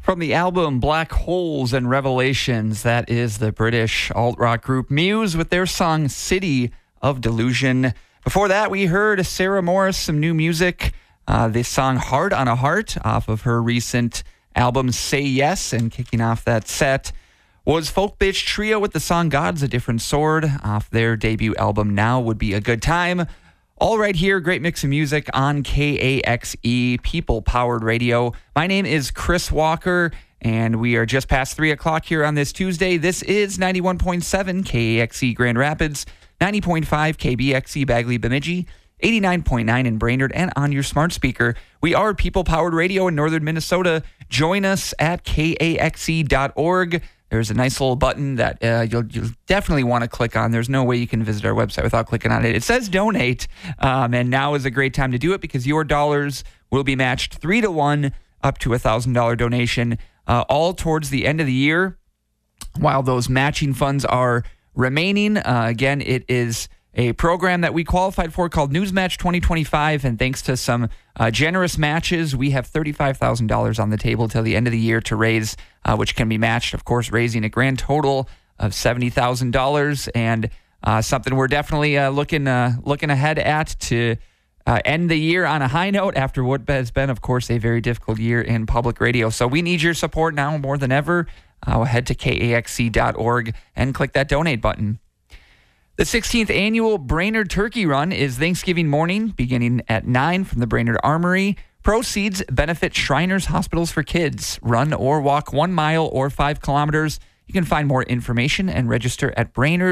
From the album Black Holes and Revelations, that is the British alt-rock group Muse with their song City of Delusion. Before that, we heard Sarah Morris, some new music, the song Heart on a Heart off of her recent album Say Yes, and kicking off that set was Folk Bitch Trio with the song God's a Different Sword off their debut album Now Would Be a Good Time. All right here, great mix of music on KAXE, people-powered radio. My name is Chris Walker, and we are just past 3 o'clock here on this Tuesday. This is 91.7 KAXE Grand Rapids, 90.5 KBXE Bagley Bemidji, 89.9 in Brainerd, and on your smart speaker. We are people-powered radio in northern Minnesota. Join us at KAXE.org. There's a nice little button that you'll definitely want to click on. There's no way you can visit our website without clicking on it. It says donate, and now is a great time to do it because your dollars will be matched 3-1 up to $1,000 donation, all towards the end of the year. While those matching funds are remaining, again, it is a program that we qualified for called Newsmatch 2025, and thanks to some generous matches, we have $35,000 on the table till the end of the year to raise, which can be matched, of course, raising a grand total of $70,000, and something we're definitely looking ahead at to end the year on a high note after what has been, of course, a very difficult year in public radio. So we need your support now more than ever. Head to KAXE.org and click that donate button. The 16th annual Brainerd Turkey Run is Thanksgiving morning, beginning at 9 from the Brainerd Armory. Proceeds benefit Shriners Hospitals for Kids. Run or walk 1 mile or 5 kilometers. You can find more information and register at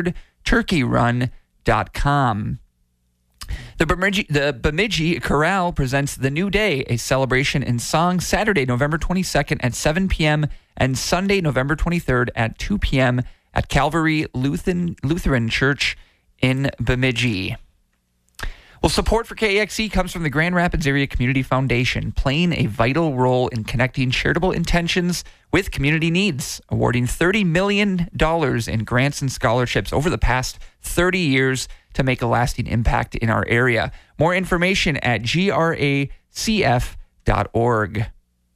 BrainerdTurkeyRun.com. The Bemidji Chorale presents The New Day, a celebration in song, Saturday, November 22nd at 7 p.m. and Sunday, November 23rd at 2 p.m. at Calvary Lutheran Church in Bemidji. Well, support for KAXE comes from the Grand Rapids Area Community Foundation, playing a vital role in connecting charitable intentions with community needs, awarding $30 million in grants and scholarships over the past 30 years to make a lasting impact in our area. More information at gracf.org.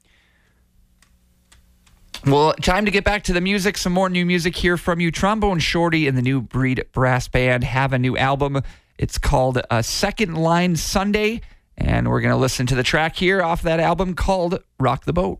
Well, time to get back to the music. Some more new music here from you. Trombone Shorty and the New Breed Brass Band have a new album. It's called Second Line Sunday, and we're going to listen to the track here off that album called Rock the Boat.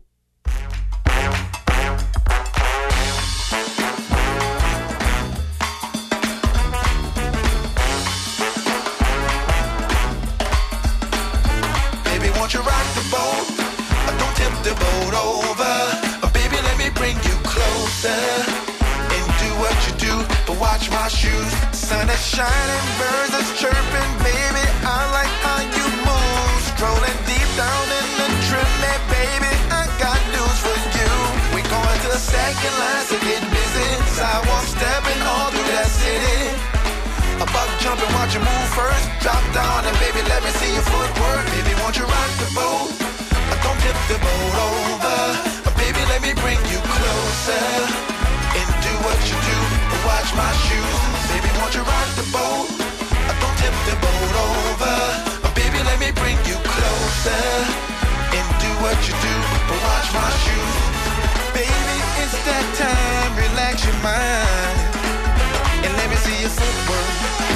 Baby, won't you rock the boat? Don't tip the boat over. Bring you closer and do what you do, but watch my shoes. Sun is shining, birds are chirping, baby. I like how you move. Strolling deep down in the trip, baby. I got news for you. We going to the second line, so get busy. Sidewalk stepping all through that city. A buck jumping, watch you move first. Drop down and baby, let me see your footwork. Baby, won't you rock the boat? Don't tip the boat over. Baby, let me bring you closer and do what you do, but watch my shoes. Baby, won't you rock the boat? Don't tip the boat over. Baby, let me bring you closer and do what you do, but watch my shoes. Baby, it's that time, relax your mind and let me see your footwork.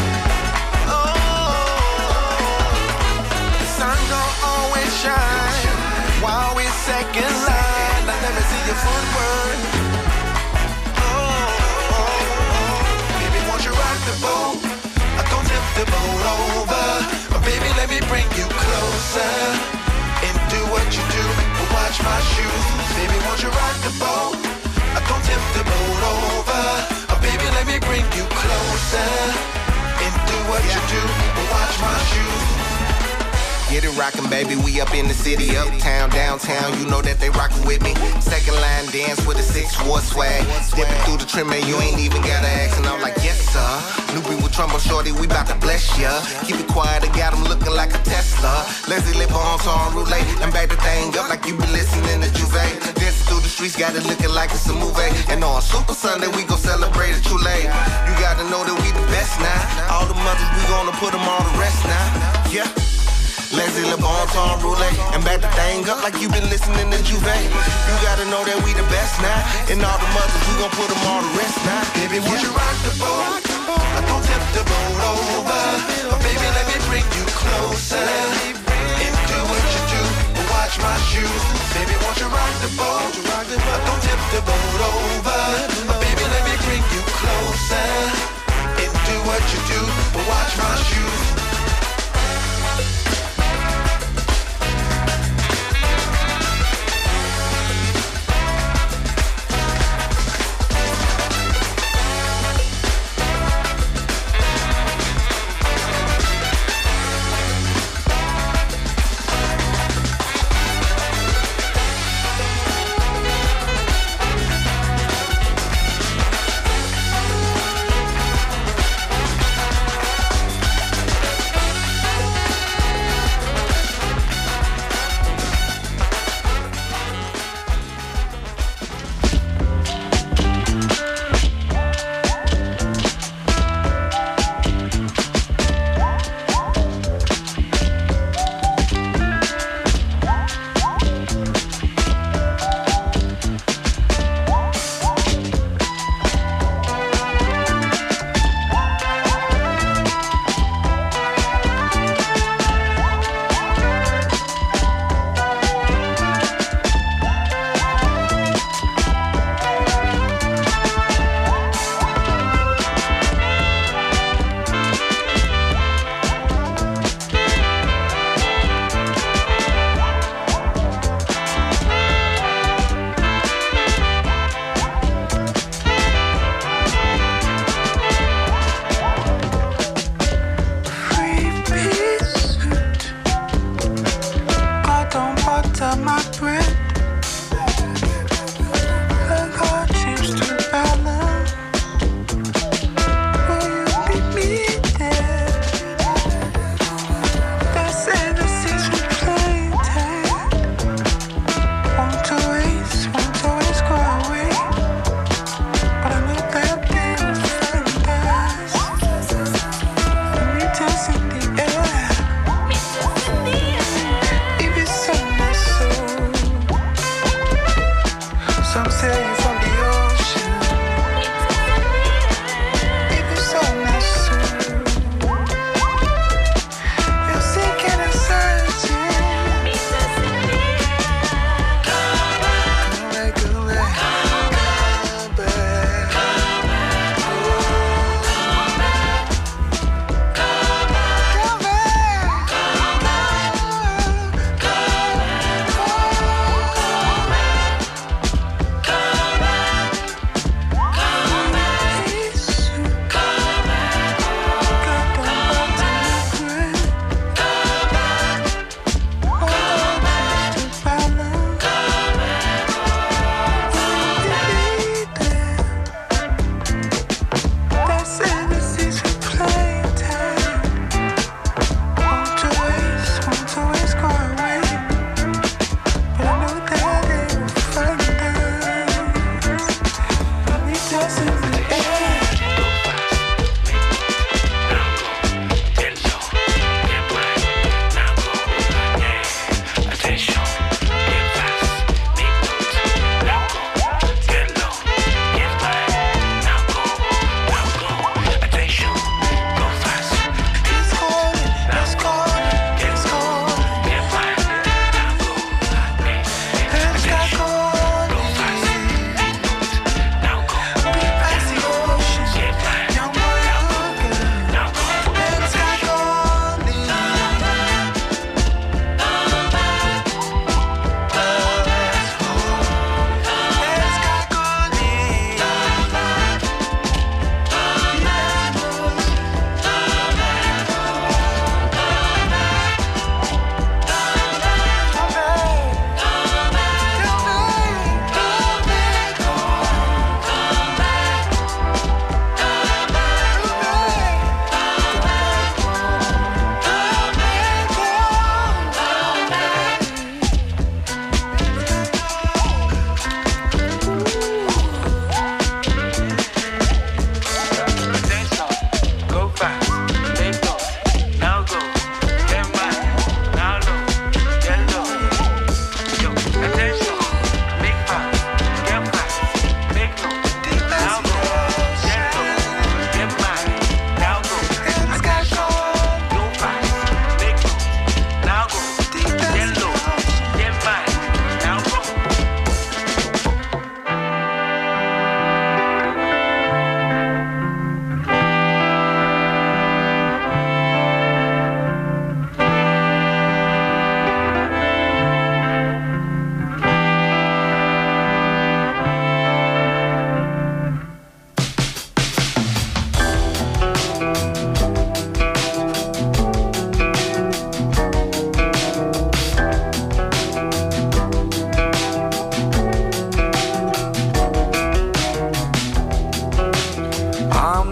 Oh, the sun don't always shine while we're second line. Let me see your footwork. Baby, won't you rock the boat? Don't tip the boat over. Baby, let me bring you closer and do what you do, but watch my shoes. Baby, won't you rock the boat? Don't tip the boat over. Baby, let me bring you closer and do what you do, but watch my shoes. Get it rockin', baby, we up in the city, uptown, downtown, you know that they rockin' with me. Second line dance with a 6-4 swag. Dipping through the trim, man, you ain't even gotta ask, and I'm like, yes, sir. Newbie with Trombone Shorty, we bout to bless ya. Keep it quiet, I got him looking like a Tesla. Leslie lip on song roulette, and back the thing up like you be listening to Juve. Dancing through the streets, got it looking like it's a movie. And on Super Sunday, we gon' celebrate it too late. You gotta know that we the best now. All the mothers, we gonna put them on the rest now. Yeah. Leslie LeBon, Tom Roulette, and back the thing up like you been listening to Juve. You gotta know that we the best now, and all the mothers, we gon' put them all to rest now. Baby, would you rock the boat? Don't tip the boat over. Baby, let me bring you closer and do what you do, but watch my shoes. Baby, won't you rock the boat? Don't tip the boat over. Baby, let me bring you closer and do what you do, but watch my shoes.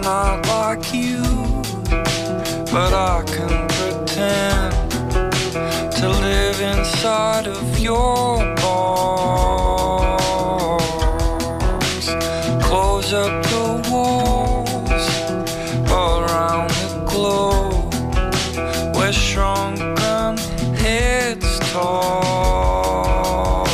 I'm not like you, but I can pretend to live inside of your bars. Close up the walls around the globe. We're shrunken heads tall.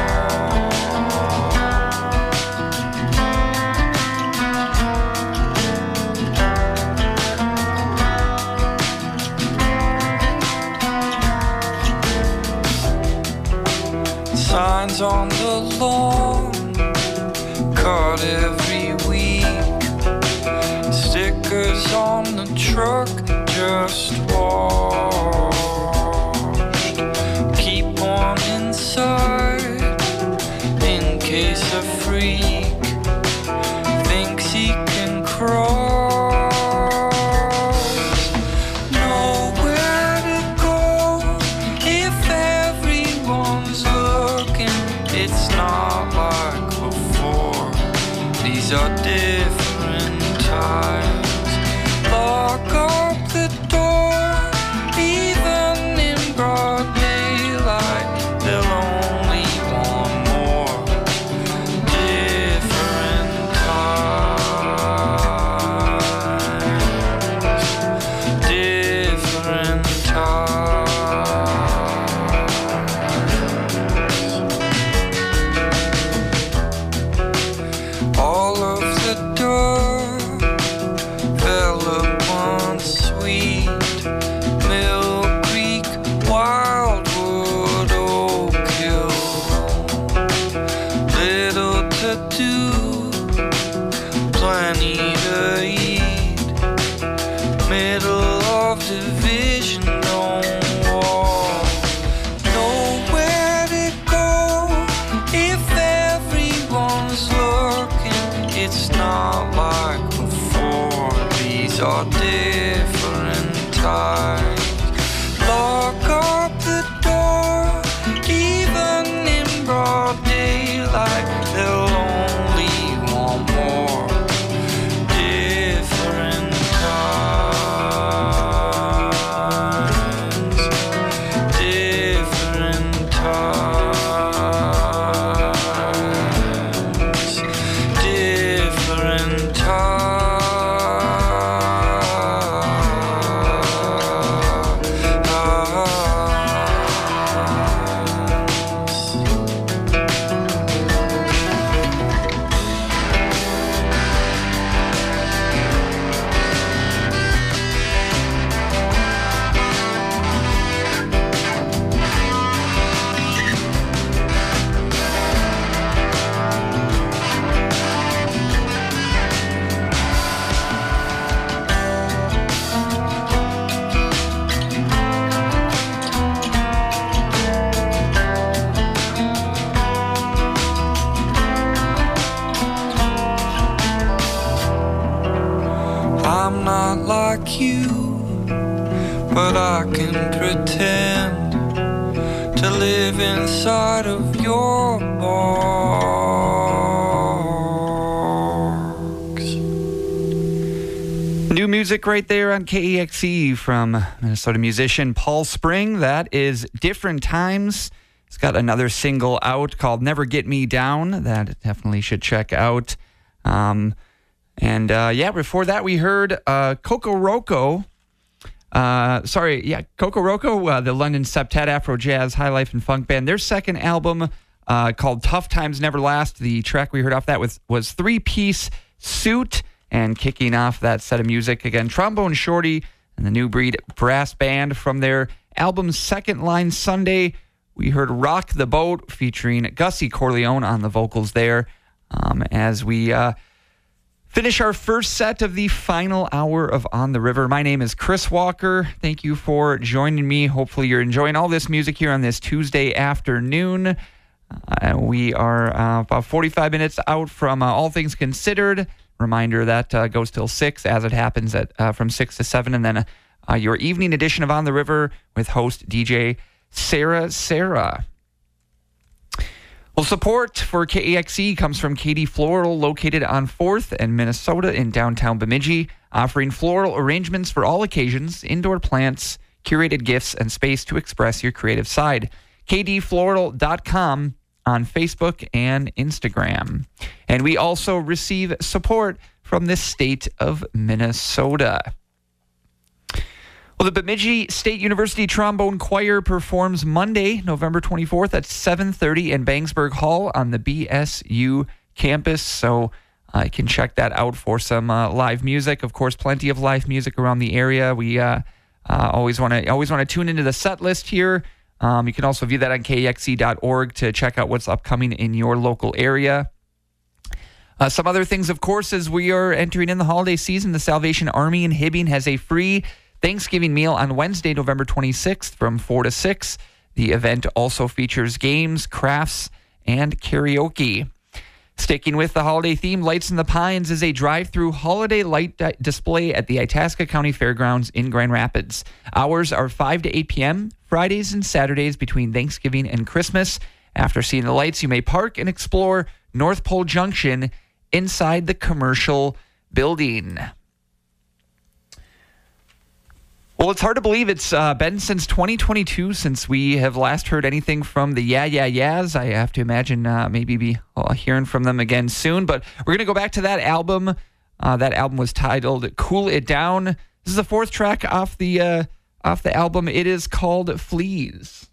Signs on the lawn, cut every week. Stickers on the truck, just washed. Keep one inside, in case a freak thinks he can cross. Nowhere to go if everyone's looking. It's not like before. These are different times. Lock up the door, even in broad daylight. They'll only want more. Different times. Different times. All of the dirt fell upon sweet Mill Creek, Wildwood, Oak Hill. Little to do, plenty to eat. Middle of division, don't walk. Nowhere to go if everyone's looking. It's not like before. These are different times. Lock up the door, even in broad daylight. They'll only want more. Different times. Different times. Different I'm not like you, but I can pretend to live inside of your box. New music right there on KEXE from Minnesota musician Paul Spring. That is Different Times. He's got another single out called Never Get Me Down that definitely should check out. Before that we heard Coco Roco. Coco Roco, the London Septet Afro Jazz High Life and Funk band. Their second album called Tough Times Never Last. The track we heard off that was Three-Piece Suit. And kicking off that set of music, again, Trombone Shorty and the New Breed Brass Band. From their album Second Line Sunday, we heard Rock the Boat featuring Gussie Corleone on the vocals there. As we finish our first set of the final hour of On the River. My name is Chris Walker. Thank you for joining me. Hopefully you're enjoying all this music here on this Tuesday afternoon. We are about 45 minutes out from All Things Considered. Reminder that goes till 6, as it happens from 6 to 7. And then your evening edition of On the River with host DJ Sarah. Well, support for KAXE comes from Katie Floral, located on 4th and Minnesota in downtown Bemidji, offering floral arrangements for all occasions, indoor plants, curated gifts, and space to express your creative side. kdfloral.com on Facebook and Instagram. And we also receive support from the state of Minnesota. Well, the Bemidji State University Trombone Choir performs Monday, November 24th at 7:30 in Bangsburg Hall on the BSU campus. So you can check that out for some live music. Of course, plenty of live music around the area. We always want to tune into the set list here. You can also view that on kxe.org to check out what's upcoming in your local area. Some other things, of course, as we are entering in the holiday season, the Salvation Army in Hibbing has a free Thanksgiving meal on Wednesday, November 26th from 4 to 6. The event also features games, crafts, and karaoke. Sticking with the holiday theme, Lights in the Pines is a drive-through holiday light display at the Itasca County Fairgrounds in Grand Rapids. Hours are 5 to 8 p.m., Fridays and Saturdays between Thanksgiving and Christmas. After seeing the lights, you may park and explore North Pole Junction inside the commercial building. Well, it's hard to believe it's been since 2022 since we have last heard anything from the Yeah Yeah Yeahs. I have to imagine maybe be hearing from them again soon. But we're going to go back to that album. That album was titled Cool It Down. This is the fourth track off the album. It is called Fleas.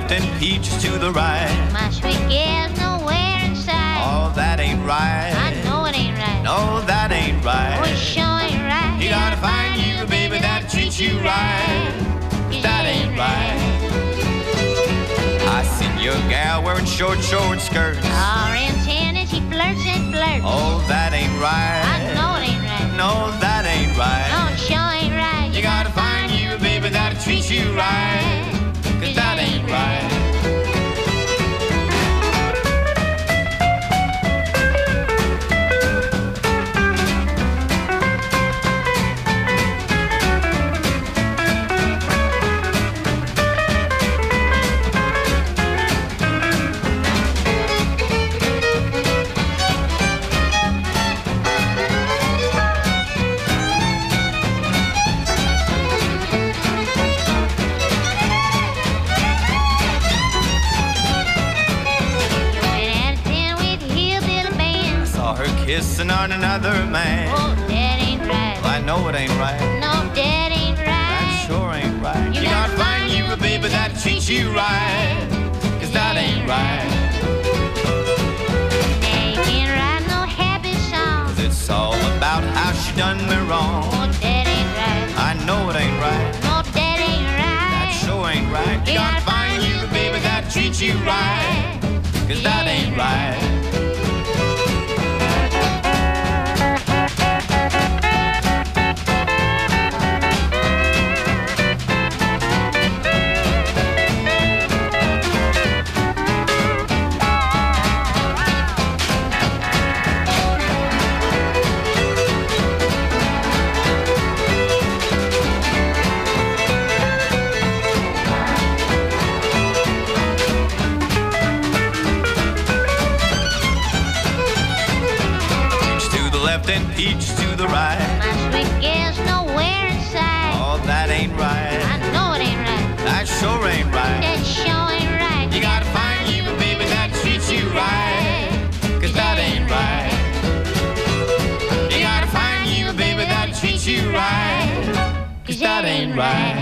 left and peaches to the right. My sweet gal's nowhere in sight. Oh, that ain't right. I know it ain't right. No, that ain't right. Oh, it sure ain't right. You gotta find you a baby that treats you right. That ain't right. I seen your gal wearing short skirts. Orange and she flirts and flirts. Oh, that ain't right. I know it ain't right. No, that ain't right. No, it sure ain't right. You gotta find you a baby that treats you right. 'Cause that ain't right. Kissing on another man. Oh, that ain't right. Well, I know it ain't right. No, that ain't right. That sure ain't right. You gotta find you a baby that treats you right. 'Cause that ain't right. Now you can't write no happy song. 'Cause it's all about how she done me wrong. Oh, that ain't right. I know it ain't right. No, that ain't right. That sure ain't right. You gotta find you a baby that treats you right. 'Cause that ain't right. And peach to the right. My sweet gal's nowhere in sight. Oh, that ain't right. I know it ain't right. That sure ain't right. That sure ain't right. You gotta find you a baby that treats you right. 'Cause that ain't right. You gotta find you a baby that treats you right. 'Cause that ain't right.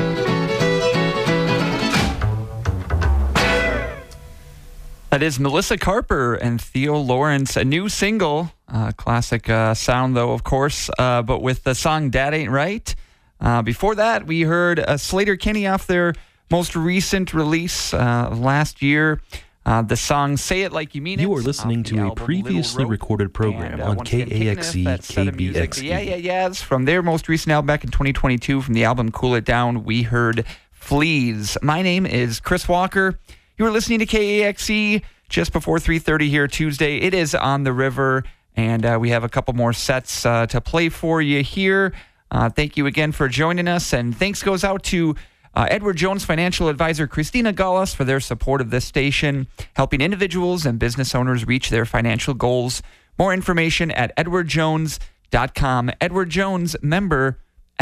That is Melissa Carper and Theo Lawrence, a new single, classic sound though, of course, but with the song "Dat Ain't Right." Before that, we heard Slater Kinney off their most recent release last year. The song "Say It Like You Mean It." You are listening to a previously recorded program on KAXE KBXE. Yeah. It's from their most recent album back in 2022 from the album "Cool It Down." We heard "Fleas." My name is Chris Walker. You are listening to KAXE just before 3:30 here Tuesday. It is On the River, and we have a couple more sets to play for you here. Thank you again for joining us, and thanks goes out to Edward Jones financial advisor Christina Gallas for their support of this station, helping individuals and business owners reach their financial goals. More information at edwardjones.com. Edward Jones, member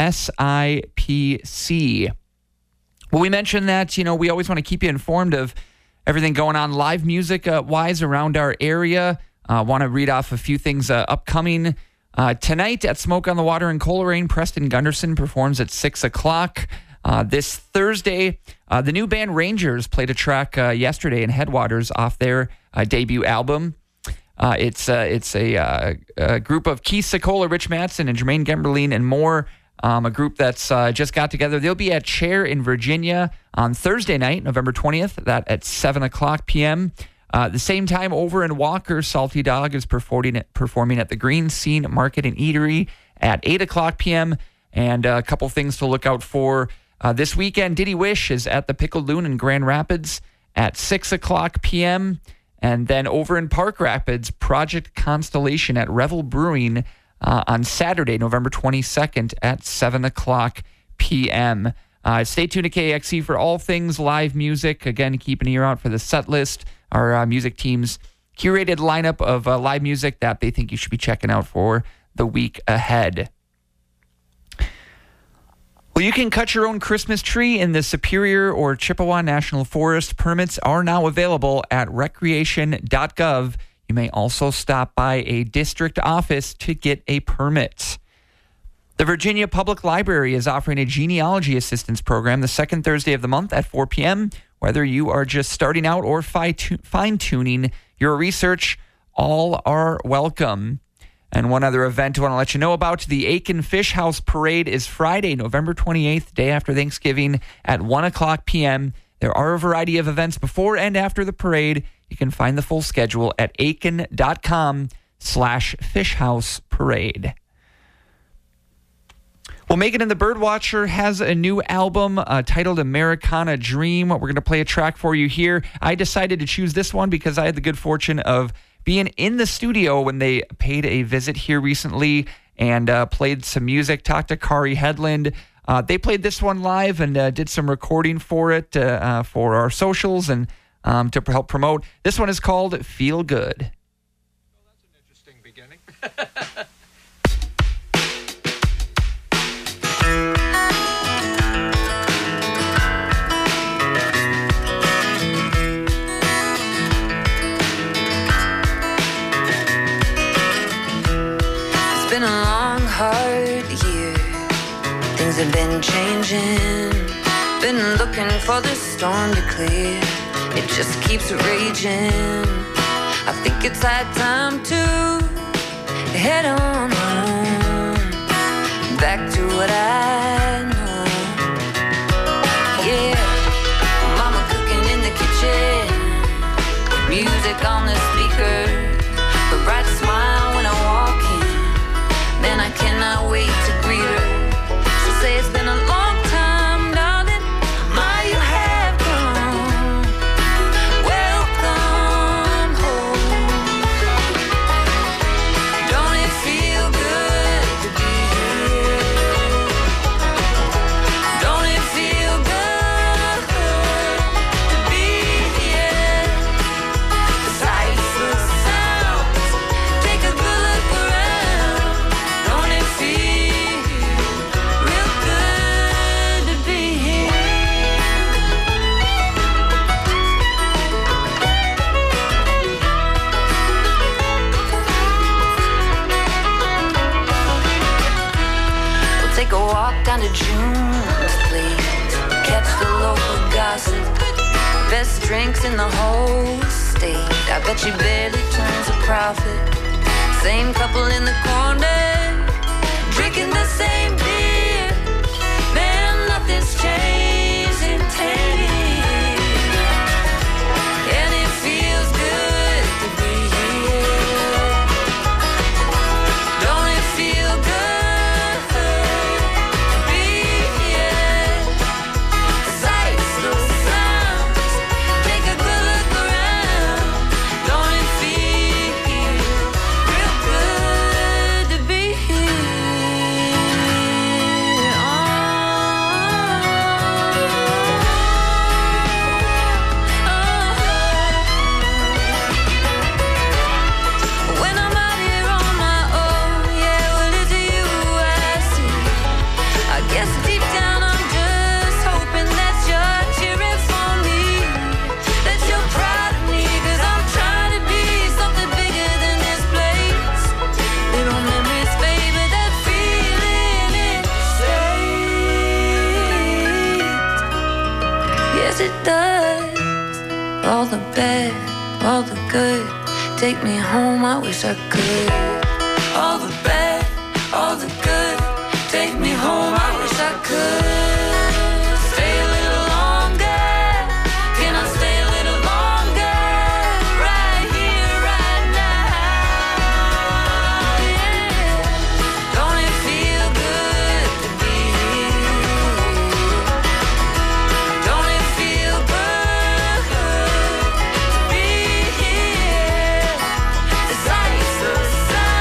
SIPC. Well, we mentioned that, we always want to keep you informed of everything going on live music-wise around our area. Want to read off a few things upcoming. Tonight at Smoke on the Water in Coleraine, Preston Gunderson performs at 6 o'clock. This Thursday, the new band Rangers played a track yesterday in Headwaters off their debut album. It's a group of Keith Secola, Rich Mattson, and Jermaine Gemberline, and more. A group that's just got together. They'll be at Chair in Virginia on Thursday night, November 20th, that at 7 o'clock p.m. The same time over in Walker, Salty Dog is performing at the Green Scene Market and Eatery at 8 o'clock p.m. And a couple things to look out for this weekend. Diddy Wish is at the Pickled Loon in Grand Rapids at 6 o'clock p.m. And then over in Park Rapids, Project Constellation at Revel Brewing on Saturday, November 22nd at 7 o'clock p.m. Stay tuned to KXE for all things live music. Again, keep an ear out for the set list. Our music team's curated lineup of live music that they think you should be checking out for the week ahead. Well, you can cut your own Christmas tree in the Superior or Chippewa National Forest. Permits are now available at recreation.gov. You may also stop by a district office to get a permit. The Virginia Public Library is offering a genealogy assistance program the second Thursday of the month at 4 p.m., Whether you are just starting out or fine-tuning your research, all are welcome. And one other event I want to let you know about, the Aiken Fish House Parade is Friday, November 28th, day after Thanksgiving at 1 o'clock p.m. There are a variety of events before and after the parade. You can find the full schedule at aiken.com/fishhouseparade. Well, Megan and the Birdwatcher has a new album titled Americana Dream. We're going to play a track for you here. I decided to choose this one because I had the good fortune of being in the studio when they paid a visit here recently and played some music, talked to Kari Headland. They played this one live and did some recording for it for our socials and to help promote. This one is called Feel Good. Well, that's an interesting beginning. It's been a long, hard year. Things have been changing. Been looking for the storm to clear. It just keeps raging. I think it's high time to head on home, back to what I know. Yeah, mama cooking in the kitchen, music on the speaker, a bright smile when I walk in, then I cannot wait to greet her. She'll say it's been a long time, darling, my you have come. Welcome home. Don't it feel good to be here? Don't it feel good to be here? The sights, the sounds, take a good look around. Don't it feel real good to be here? We'll take a walk down to June's place, catch the local gossip. Best drinks in the whole state. I bet she barely turns a profit. Same couple in the corner, drinking the same beer. Man, nothing's changed in 10 years. And it feels good to be here. Don't it feel good to be here? The sights, the sounds, take a good look around. Don't it feel real good to be here? When I'm out here on my own, yeah, well, it's you I see. I guess deep down I'm just hoping that you're cheering for me, that you're proud of me, 'cause I'm trying to be something bigger than this place. Little memories, baby, that feeling it stays. Yes, it does. All the bad, all the good, take me home, I wish I could. All the bad, all the good, take me home, I wish I could. Stay a little longer, can I stay a little longer? Right here, right now, yeah. Don't it feel good to be here? Don't it feel good to be here? The sights, the sounds.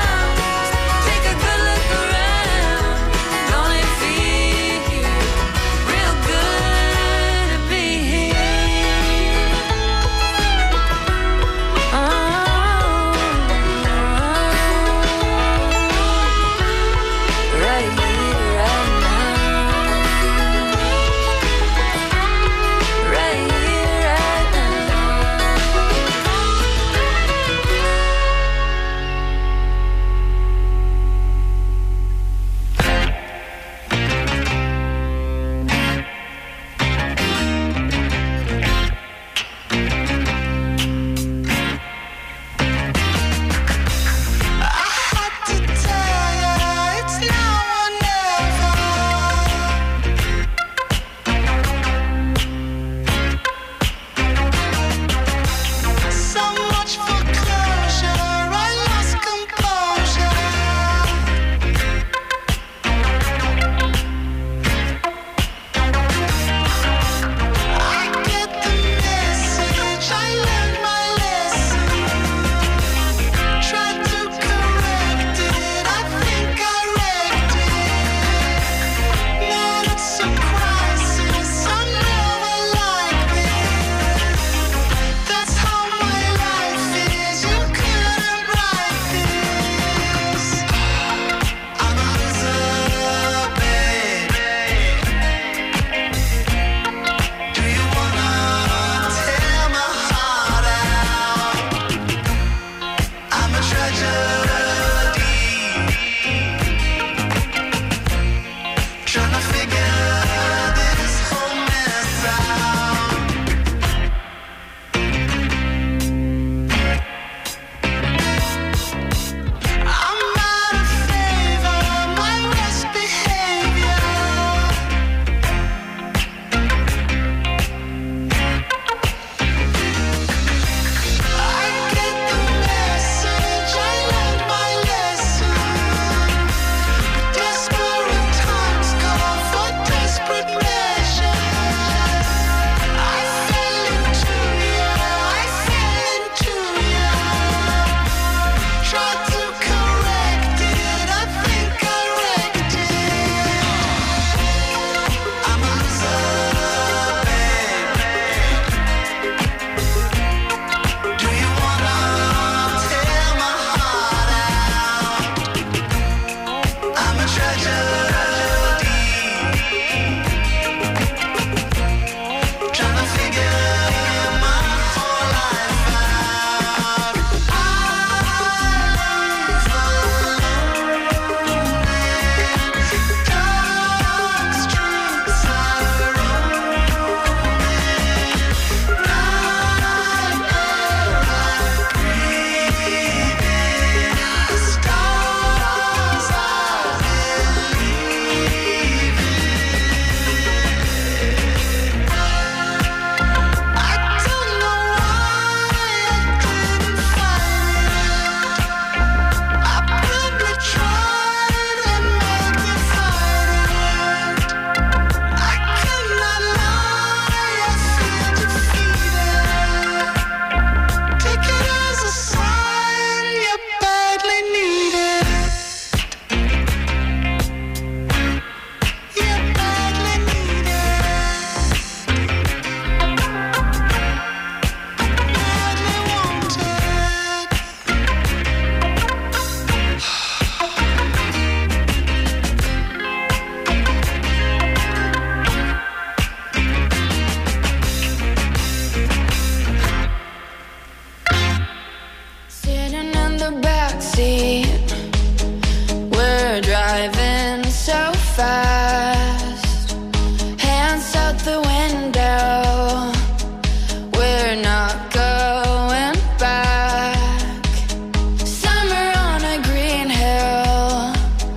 fast. Hands out the window. We're not going back. Summer on a green hill.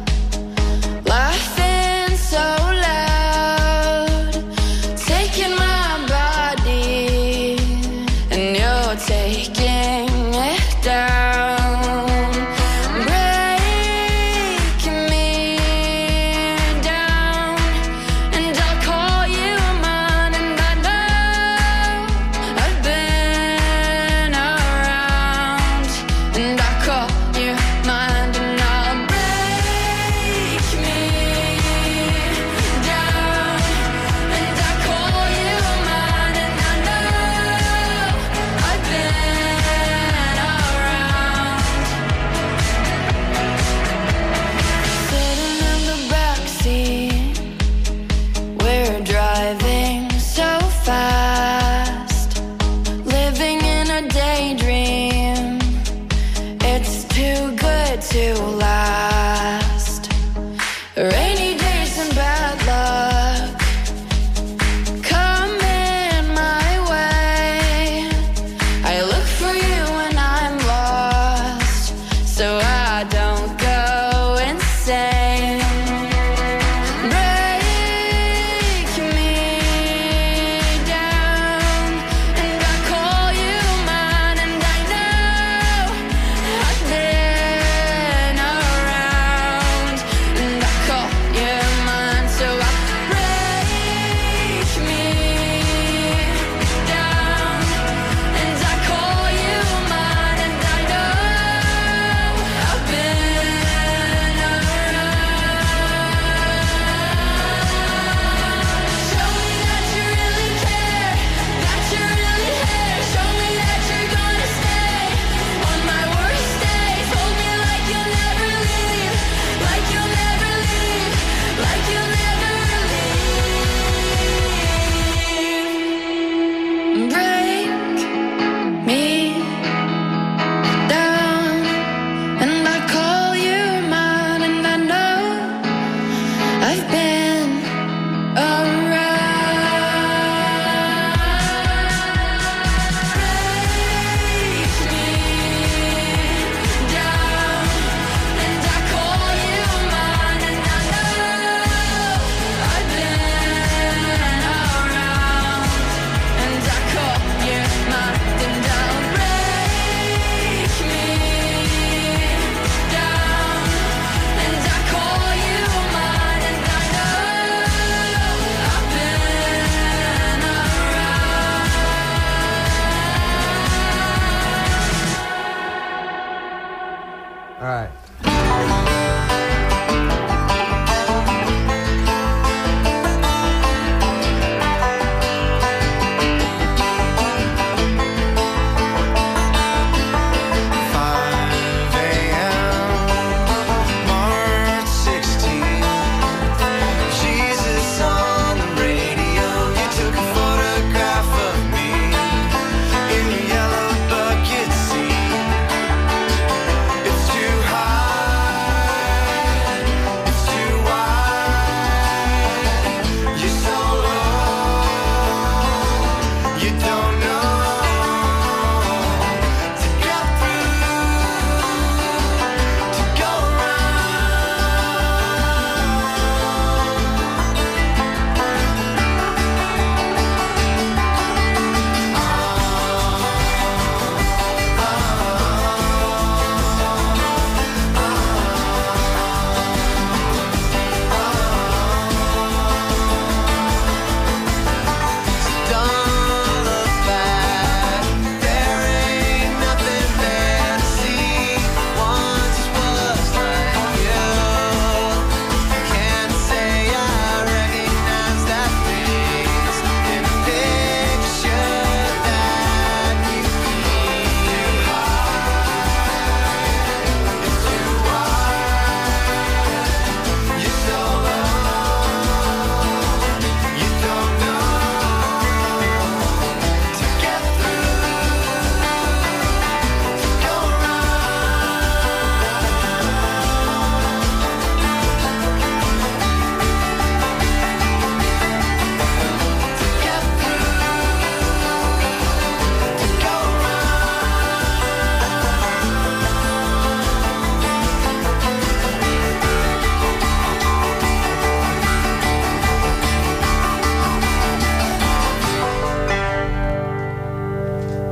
Laughing so loud. Taking my body. And you're taking it down. Breaking me down.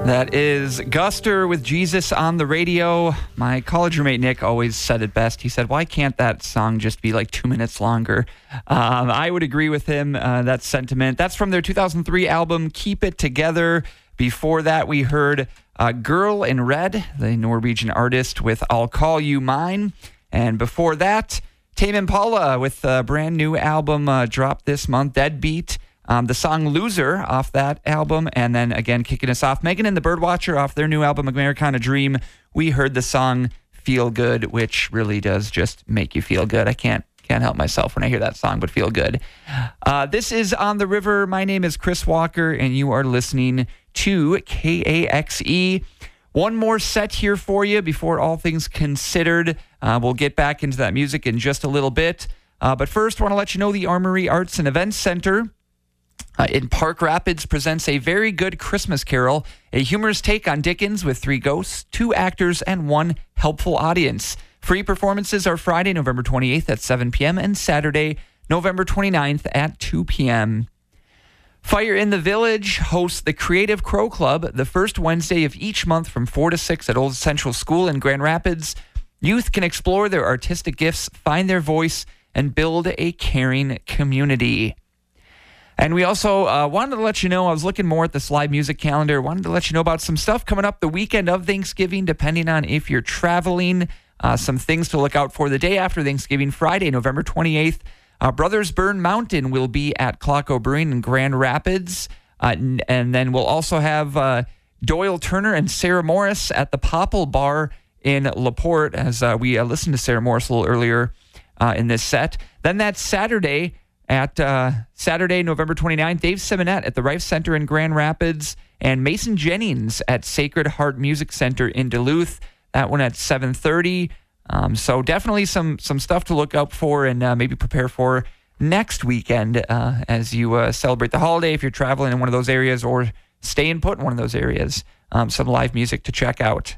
That is Guster with Jesus on the Radio. My college roommate Nick always said it best. He said, why can't that song just be like 2 minutes longer? I would agree with him, that sentiment. That's from their 2003 album, Keep It Together. Before that, we heard Girl in Red, the Norwegian artist, with I'll Call You Mine. And before that, Tame Impala with a brand new album dropped this month, Deadbeat. The song Loser off that album, and then again kicking us off, Megan and the Birdwatcher off their new album Americana Dream. We heard the song Feel Good, which really does just make you feel good. I can't help myself when I hear that song, but feel good. This is On the River. My name is Chris Walker, and you are listening to KAXE. One more set here for you before all things considered. We'll get back into that music in just a little bit. But first, I want to let you know the Armory Arts and Events Center in Park Rapids presents A Very Good Christmas Carol, a humorous take on Dickens with 3 ghosts, 2 actors, and 1 helpful audience. Free performances are Friday, November 28th at 7 p.m. and Saturday, November 29th at 2 p.m. Fire in the Village hosts the Creative Crow Club the first Wednesday of each month from 4 to 6 at Old Central School in Grand Rapids. Youth can explore their artistic gifts, find their voice, and build a caring community. And we also wanted to let you know, I was looking more at this live music calendar, wanted to let you know about some stuff coming up the weekend of Thanksgiving, depending on if you're traveling. Some things to look out for the day after Thanksgiving, Friday, November 28th. Brothers Burn Mountain will be at Clocko Brewing in Grand Rapids. And then we'll also have Doyle Turner and Sarah Morris at the Popple Bar in LaPorte, as we listened to Sarah Morris a little earlier in this set. Then that Saturday, Saturday, November 29th, Dave Simonette at the Rife Center in Grand Rapids, and Mason Jennings at Sacred Heart Music Center in Duluth. That one at 7:30. So definitely some stuff to look out for and maybe prepare for next weekend as you celebrate the holiday if you're traveling in one of those areas or staying put in one of those areas. Some live music to check out.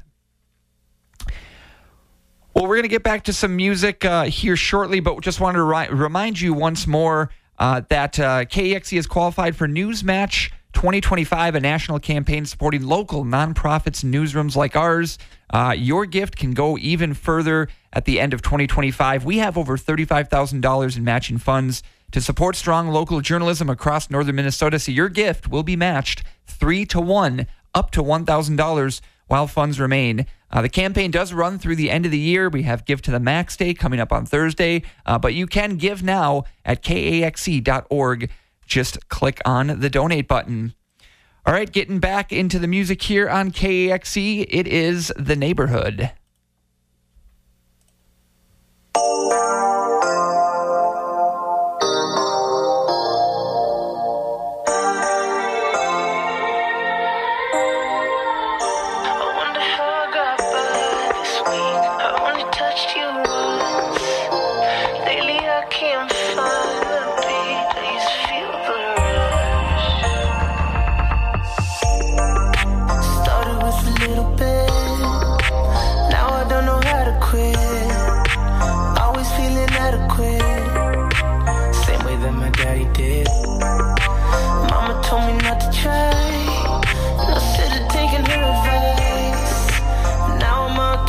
Well, we're going to get back to some music here shortly, but just wanted to remind you once more that KAXE is qualified for Newsmatch 2025, a national campaign supporting local nonprofits and newsrooms like ours. Your gift can go even further at the end of 2025. We have over $35,000 in matching funds to support strong local journalism across northern Minnesota, so your gift will be matched 3-to-1, up to $1,000 while funds remain. The campaign does run through the end of the year. We have Give to the Max Day coming up on Thursday, but you can give now at KAXE.org. Just click on the donate button. All right, getting back into the music here on KAXE, it is The Neighborhood.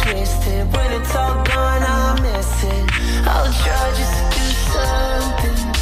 When it's all gone, I miss it. I'll try just to do something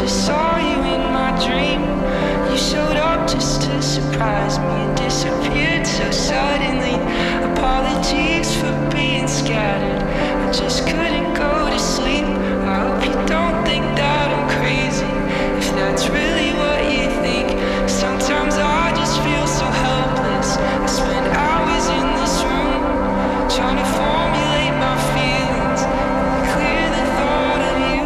just saw you in my dream. You showed up just to surprise me and disappeared so suddenly. Apologies for being scattered. I just couldn't go to sleep. I hope you don't think that I'm crazy, if that's really what you think. Sometimes I just feel so helpless. I spend hours in this room trying to formulate my feelings, clear the thought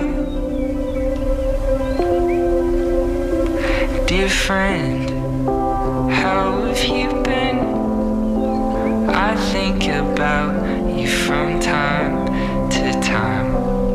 of you. Dear friend, how have you been? I think about you from time to time.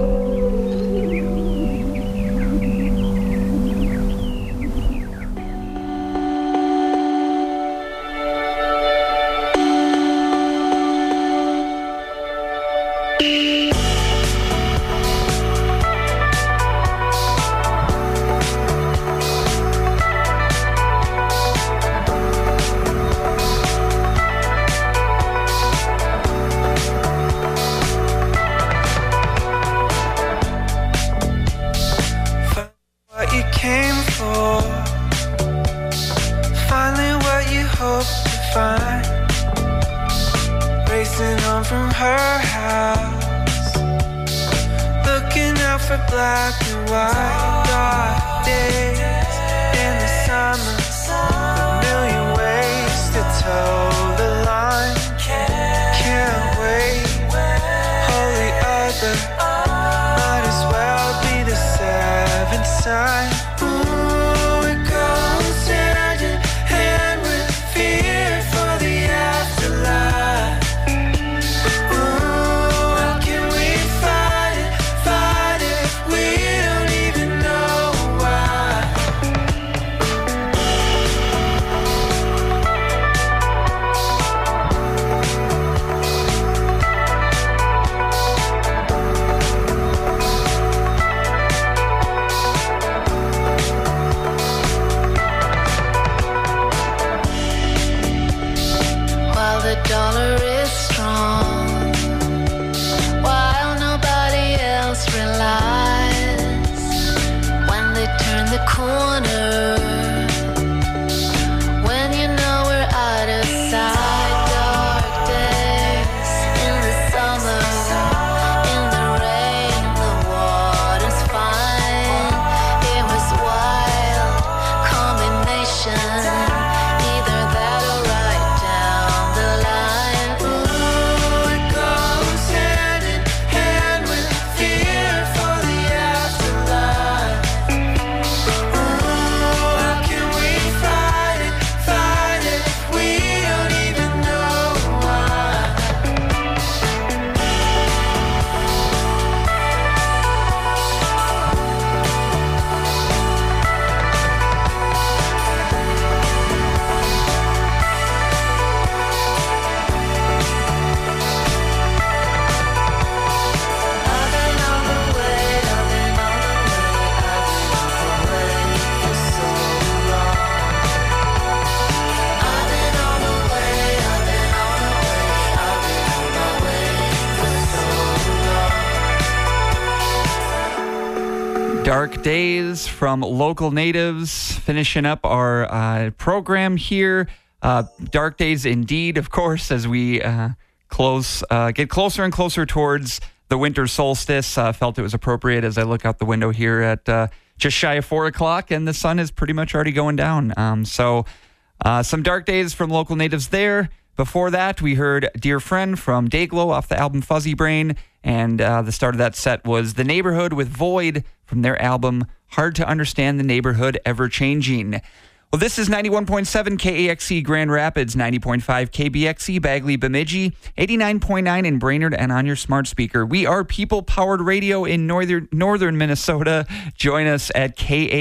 Dark Days from Local Natives, finishing up our program here. Dark Days indeed, of course, as we get closer and closer towards the winter solstice. Felt it was appropriate as I look out the window here at just shy of 4 o'clock, and the sun is pretty much already going down. So some Dark Days from Local Natives there. Before that, we heard Dear Friend from Dayglow off the album Fuzzy Brain, and the start of that set was The Neighborhood with Void from their album Hard to Understand the Neighborhood Ever Changing. Well, this is 91.7 KAXE Grand Rapids, 90.5 KBXE Bagley Bemidji, 89.9 in Brainerd, and on your smart speaker. We are people-powered radio in northern Minnesota. Join us at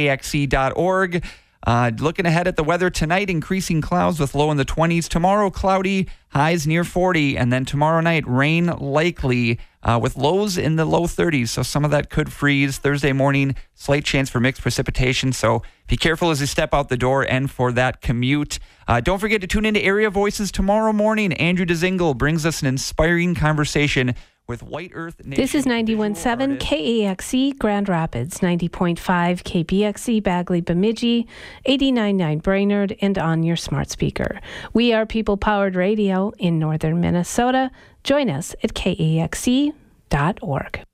KAXE.org. Looking ahead at the weather tonight, increasing clouds with low in the 20s. Tomorrow, cloudy, highs near 40. And then tomorrow night, rain likely with lows in the low 30s. So some of that could freeze. Thursday morning, slight chance for mixed precipitation. So be careful as you step out the door and for that commute. Don't forget to tune into Area Voices tomorrow morning. Andrew DeZingle brings us an inspiring conversation with White Earth Nation. This is 91.7 KAXE Grand Rapids, 90.5 KPXE Bagley Bemidji, 89.9 Brainerd, and on your smart speaker. We are people-powered radio in northern Minnesota. Join us at kaxe.org.